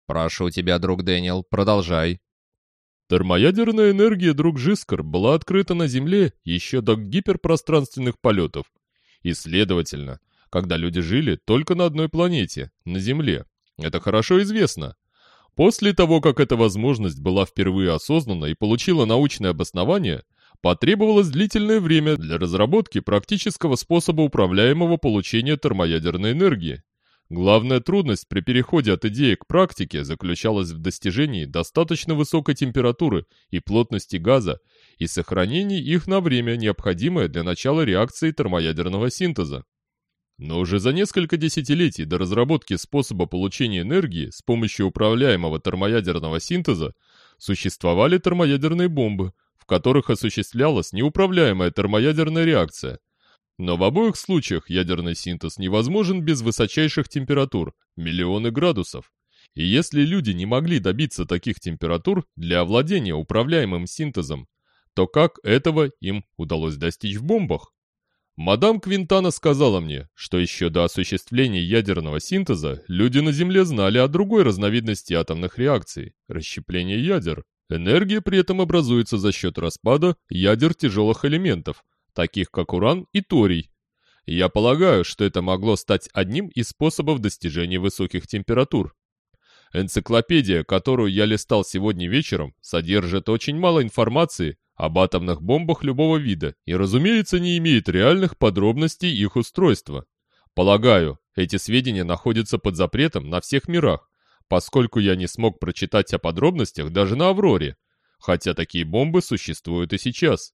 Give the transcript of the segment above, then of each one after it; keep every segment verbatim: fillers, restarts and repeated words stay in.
«Прошу тебя, друг Дэниел, продолжай». Термоядерная энергия, друг Жискар, была открыта на Земле еще до гиперпространственных полетов. И, следовательно, когда люди жили только на одной планете, на Земле. Это хорошо известно. После того, как эта возможность была впервые осознана и получила научное обоснование, потребовалось длительное время для разработки практического способа управляемого получения термоядерной энергии. Главная трудность при переходе от идеи к практике заключалась в достижении достаточно высокой температуры и плотности газа и сохранении их на время, необходимое для начала реакции термоядерного синтеза. Но уже за несколько десятилетий до разработки способа получения энергии с помощью управляемого термоядерного синтеза существовали термоядерные бомбы, в которых осуществлялась неуправляемая термоядерная реакция. Но в обоих случаях ядерный синтез невозможен без высочайших температур, миллионы градусов. И если люди не могли добиться таких температур для овладения управляемым синтезом, то как этого им удалось достичь в бомбах? Мадам Квинтана сказала мне, что еще до осуществления ядерного синтеза люди на Земле знали о другой разновидности атомных реакций – расщепления ядер. Энергия при этом образуется за счет распада ядер тяжелых элементов, таких как уран и торий. Я полагаю, что это могло стать одним из способов достижения высоких температур. Энциклопедия, которую я листал сегодня вечером, содержит очень мало информации об атомных бомбах любого вида и, разумеется, не имеет реальных подробностей их устройства. Полагаю, эти сведения находятся под запретом на всех мирах, поскольку я не смог прочитать о подробностях даже на Авроре, хотя такие бомбы существуют и сейчас.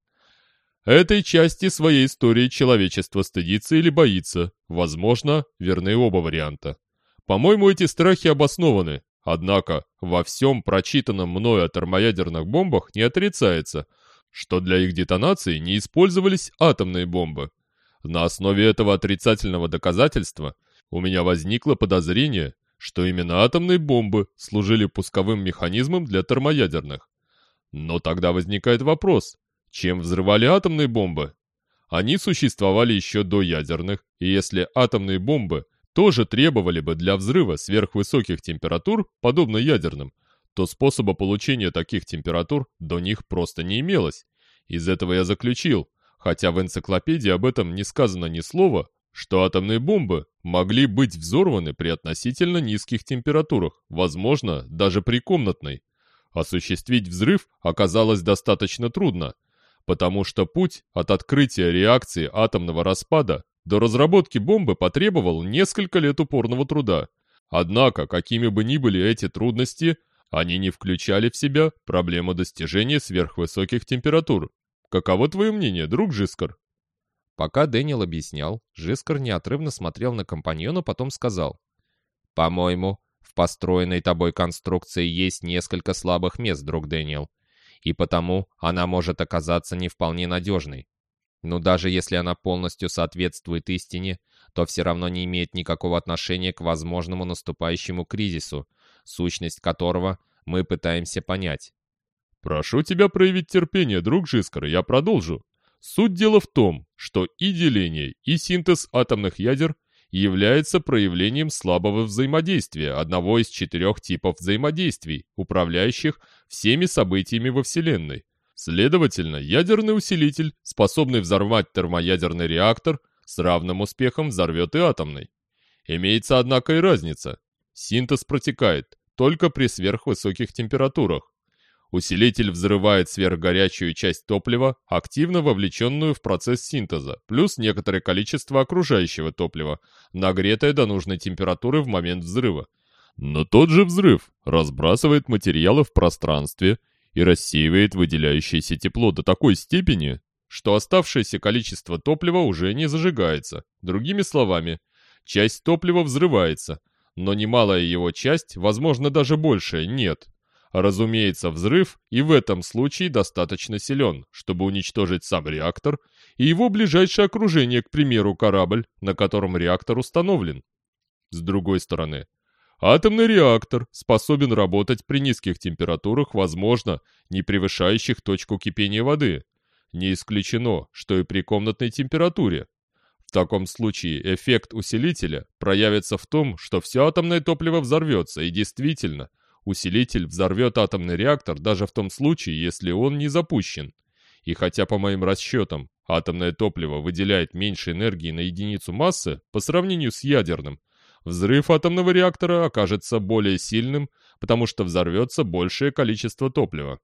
Этой части своей истории человечество стыдится или боится, возможно, верны оба варианта. По-моему, эти страхи обоснованы, однако во всем прочитанном мною о термоядерных бомбах не отрицается, что для их детонации не использовались атомные бомбы. На основе этого отрицательного доказательства у меня возникло подозрение, что именно атомные бомбы служили пусковым механизмом для термоядерных. Но тогда возникает вопрос, чем взрывали атомные бомбы? Они существовали еще до ядерных, и если атомные бомбы тоже требовали бы для взрыва сверхвысоких температур, подобно ядерным, то способа получения таких температур до них просто не имелось. Из этого я заключил, хотя в энциклопедии об этом не сказано ни слова, что атомные бомбы могли быть взорваны при относительно низких температурах, возможно, даже при комнатной. Осуществить взрыв оказалось достаточно трудно, потому что путь от открытия реакции атомного распада до разработки бомбы потребовал несколько лет упорного труда. Однако, какими бы ни были эти трудности, они не включали в себя проблему достижения сверхвысоких температур. Каково твое мнение, друг Жискар? Пока Дэниел объяснял, Жискар неотрывно смотрел на компаньона, потом сказал: «По-моему, в построенной тобой конструкции есть несколько слабых мест, друг Дэниел, и потому она может оказаться не вполне надежной. Но даже если она полностью соответствует истине, то все равно не имеет никакого отношения к возможному наступающему кризису, сущность которого мы пытаемся понять». «Прошу тебя проявить терпение, друг Жискар, я продолжу. Суть дела в том, что и деление, и синтез атомных ядер является проявлением слабого взаимодействия одного из четырех типов взаимодействий, управляющих всеми событиями во Вселенной. Следовательно, ядерный усилитель, способный взорвать термоядерный реактор, с равным успехом взорвет и атомный. Имеется, однако, и разница. Синтез протекает только при сверхвысоких температурах. Усилитель взрывает сверхгорячую часть топлива, активно вовлеченную в процесс синтеза, плюс некоторое количество окружающего топлива, нагретое до нужной температуры в момент взрыва. Но тот же взрыв разбрасывает материалы в пространстве и рассеивает выделяющееся тепло до такой степени, что оставшееся количество топлива уже не зажигается. Другими словами, часть топлива взрывается, но немалая его часть, возможно даже большая, нет. Разумеется, взрыв и в этом случае достаточно силен, чтобы уничтожить сам реактор и его ближайшее окружение, к примеру, корабль, на котором реактор установлен. С другой стороны, атомный реактор способен работать при низких температурах, возможно, не превышающих точку кипения воды. Не исключено, что и при комнатной температуре. В таком случае эффект усилителя проявится в том, что все атомное топливо взорвется, и действительно, Усилитель взорвет атомный реактор даже в том случае, если он не запущен. И хотя, по моим расчетам, атомное топливо выделяет меньше энергии на единицу массы по сравнению с ядерным, взрыв атомного реактора окажется более сильным, потому что взорвется большее количество топлива.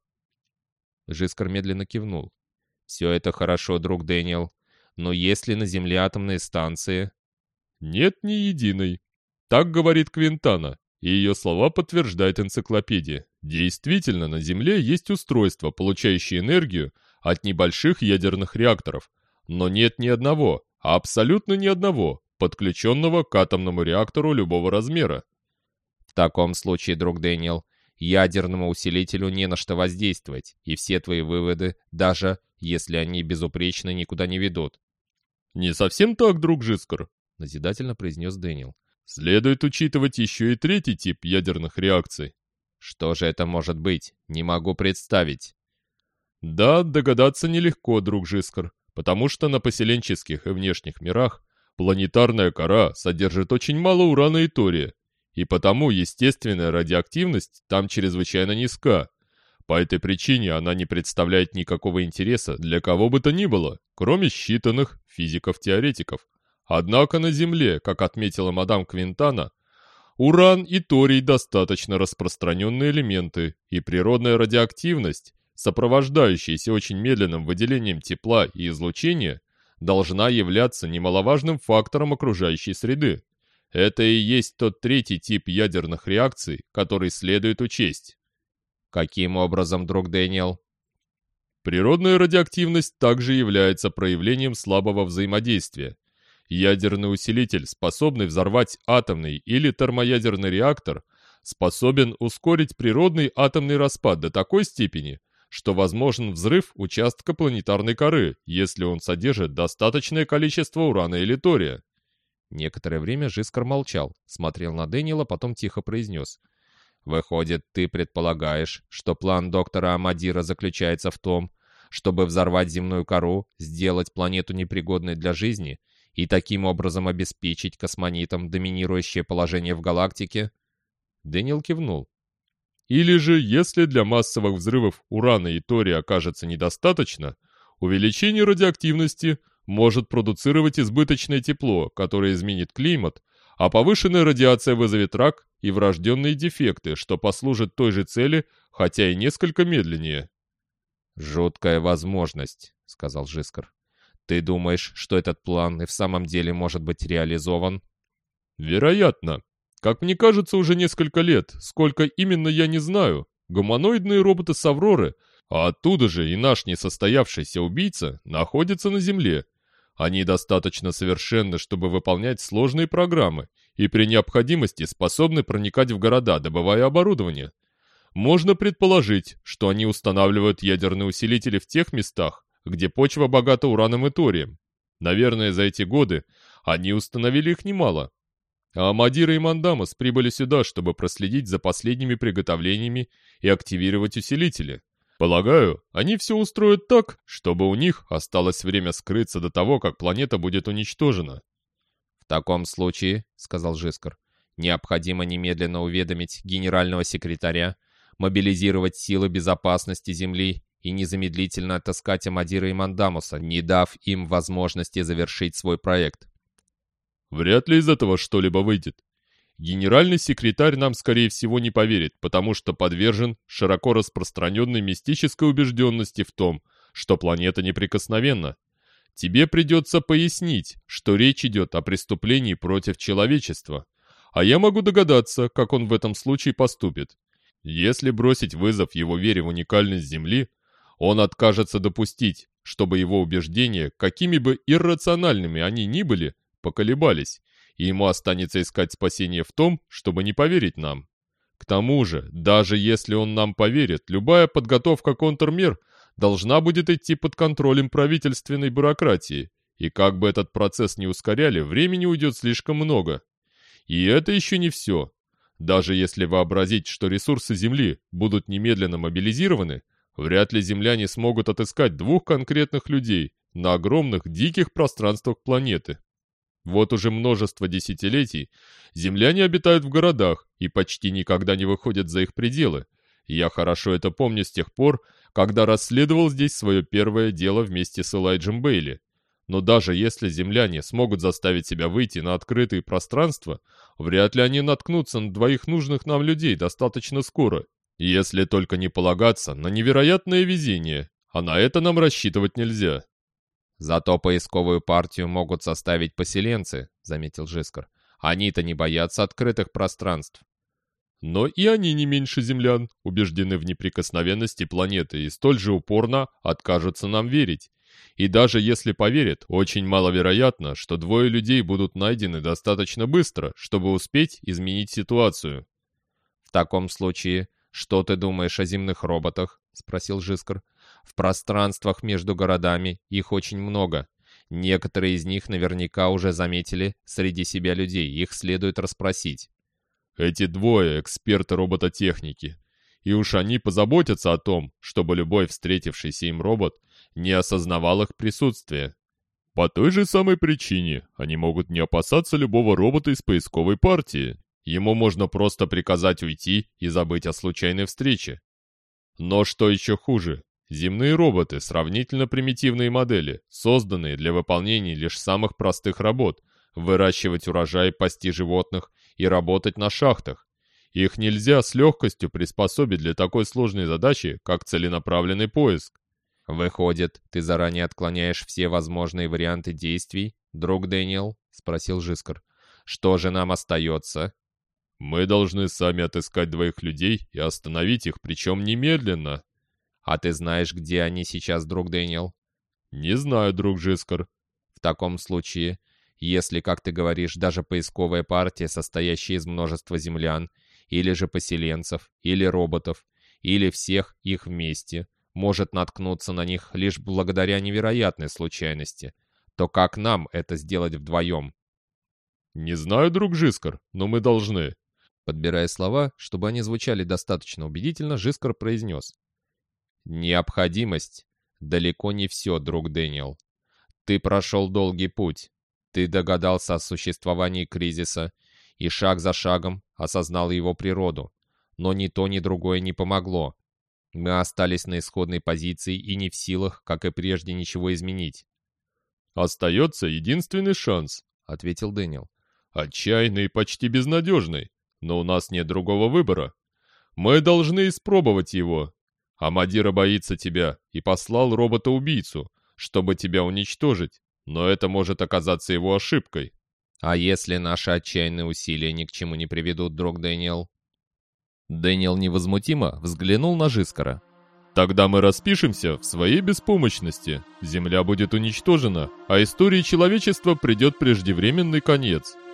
Жискар медленно кивнул. «Все это хорошо, друг Дэниел. Но есть ли на Земле атомные станции?» «Нет ни единой. Так говорит Квинтана, и ее слова подтверждает энциклопедия. Действительно, на Земле есть устройства, получающие энергию от небольших ядерных реакторов, но нет ни одного, абсолютно ни одного, подключенного к атомному реактору любого размера». «В таком случае, друг Дэниел, ядерному усилителю не на что воздействовать, и все твои выводы, даже если они безупречны, никуда не ведут». «Не совсем так, друг Жискар», — назидательно произнес Дэниел. «Следует учитывать еще и третий тип ядерных реакций». «Что же это может быть? Не могу представить». «Да, догадаться нелегко, друг Жискар, потому что на поселенческих и внешних мирах планетарная кора содержит очень мало урана и тория, и потому естественная радиоактивность там чрезвычайно низка. По этой причине она не представляет никакого интереса для кого бы то ни было, кроме считанных физиков-теоретиков. Однако на Земле, как отметила мадам Квинтана, уран и торий достаточно распространенные элементы, и природная радиоактивность, сопровождающаяся очень медленным выделением тепла и излучения, должна являться немаловажным фактором окружающей среды. Это и есть тот третий тип ядерных реакций, который следует учесть. «Каким образом, друг Дэниел?» Природная радиоактивность также является проявлением слабого взаимодействия. Ядерный усилитель, способный взорвать атомный или термоядерный реактор, способен ускорить природный атомный распад до такой степени, что возможен взрыв участка планетарной коры, если он содержит достаточное количество урана или тория. Некоторое время Жискар молчал, смотрел на Дэниела, потом тихо произнес. «Выходит, ты предполагаешь, что план доктора Амадира заключается в том, чтобы взорвать земную кору, сделать планету непригодной для жизни и таким образом обеспечить космонитам доминирующее положение в галактике?» Дэниел кивнул. Или же, если для массовых взрывов урана и тория окажется недостаточно, увеличение радиоактивности может продуцировать избыточное тепло, которое изменит климат, а повышенная радиация вызовет рак и врожденные дефекты, что послужит той же цели, хотя и несколько медленнее. «Жуткая возможность», — сказал Жискар. «Ты думаешь, что этот план и в самом деле может быть реализован?» «Вероятно. Как мне кажется, уже несколько лет, сколько именно я не знаю, гуманоидные роботы с Авроры, а оттуда же и наш несостоявшийся убийца, находятся на Земле. Они достаточно совершенны, чтобы выполнять сложные программы, и при необходимости способны проникать в города, добывая оборудование. Можно предположить, что они устанавливают ядерные усилители в тех местах, где почва богата ураном и торием. Наверное, за эти годы они установили их немало. А Амадира и Мандамас прибыли сюда, чтобы проследить за последними приготовлениями и активировать усилители. Полагаю, они все устроят так, чтобы у них осталось время скрыться до того, как планета будет уничтожена. «В таком случае, — сказал Жискар, — необходимо немедленно уведомить генерального секретаря, мобилизировать силы безопасности Земли и незамедлительно отыскать Амадира и Мандамуса, не дав им возможности завершить свой проект». Вряд ли из этого что-либо выйдет. Генеральный секретарь нам, скорее всего, не поверит, потому что подвержен широко распространенной мистической убежденности в том, что планета неприкосновенна. Тебе придется пояснить, что речь идет о преступлении против человечества. А я могу догадаться, как он в этом случае поступит. Если бросить вызов его вере в уникальность Земли, он откажется допустить, чтобы его убеждения, какими бы иррациональными они ни были, поколебались, и ему останется искать спасение в том, чтобы не поверить нам. К тому же, даже если он нам поверит, любая подготовка контрмер должна будет идти под контролем правительственной бюрократии, и как бы этот процесс не ускоряли, времени уйдет слишком много. И это еще не все. Даже если вообразить, что ресурсы Земли будут немедленно мобилизированы, вряд ли земляне смогут отыскать двух конкретных людей на огромных диких пространствах планеты. Вот уже множество десятилетий земляне обитают в городах и почти никогда не выходят за их пределы. Я хорошо это помню с тех пор, когда расследовал здесь свое первое дело вместе с Элайджем Бейли. Но даже если земляне смогут заставить себя выйти на открытые пространства, вряд ли они наткнутся на двоих нужных нам людей достаточно скоро. Если только не полагаться на невероятное везение, а на это нам рассчитывать нельзя. «Зато поисковую партию могут составить поселенцы», — заметил Жискар. «Они-то не боятся открытых пространств». Но и они не меньше землян, убеждены в неприкосновенности планеты и столь же упорно откажутся нам верить. И даже если поверят, очень маловероятно, что двое людей будут найдены достаточно быстро, чтобы успеть изменить ситуацию. «В таком случае, что ты думаешь о земных роботах?» — спросил Жискар. «В пространствах между городами их очень много. Некоторые из них наверняка уже заметили среди себя людей, их следует расспросить». Эти двое — эксперты робототехники. И уж они позаботятся о том, чтобы любой встретившийся им робот не осознавал их присутствие. По той же самой причине они могут не опасаться любого робота из поисковой партии. Ему можно просто приказать уйти и забыть о случайной встрече. Но что еще хуже, земные роботы — сравнительно примитивные модели, созданные для выполнения лишь самых простых работ — выращивать урожай, пасти животных и работать на шахтах. Их нельзя с легкостью приспособить для такой сложной задачи, как целенаправленный поиск. «Выходит, ты заранее отклоняешь все возможные варианты действий, друг Дэниел?» — спросил Жискар. «Что же нам остается?» «Мы должны сами отыскать двоих людей и остановить их, причем немедленно». «А ты знаешь, где они сейчас, друг Дэниел?» «Не знаю, друг Жискар». «В таком случае, если, как ты говоришь, даже поисковая партия, состоящая из множества землян, или же поселенцев, или роботов, или всех их вместе, может наткнуться на них лишь благодаря невероятной случайности, то как нам это сделать вдвоем?» «Не знаю, друг Жискар, но мы должны». Подбирая слова, чтобы они звучали достаточно убедительно, Жискар произнес. «Необходимость далеко не все, друг Дэниел. Ты прошел долгий путь. Ты догадался о существовании кризиса и шаг за шагом осознал его природу. Но ни то, ни другое не помогло. Мы остались на исходной позиции и не в силах, как и прежде, ничего изменить». «Остается единственный шанс», — ответил Дэниел. «Отчаянный и почти безнадежный, но у нас нет другого выбора. Мы должны испробовать его. Амадира боится тебя и послал робота-убийцу, чтобы тебя уничтожить, но это может оказаться его ошибкой». «А если наши отчаянные усилия ни к чему не приведут, друг Дэниел?» Дэниел невозмутимо взглянул на Жискара. «Тогда мы распишемся в своей беспомощности. Земля будет уничтожена, а истории человечества придет преждевременный конец».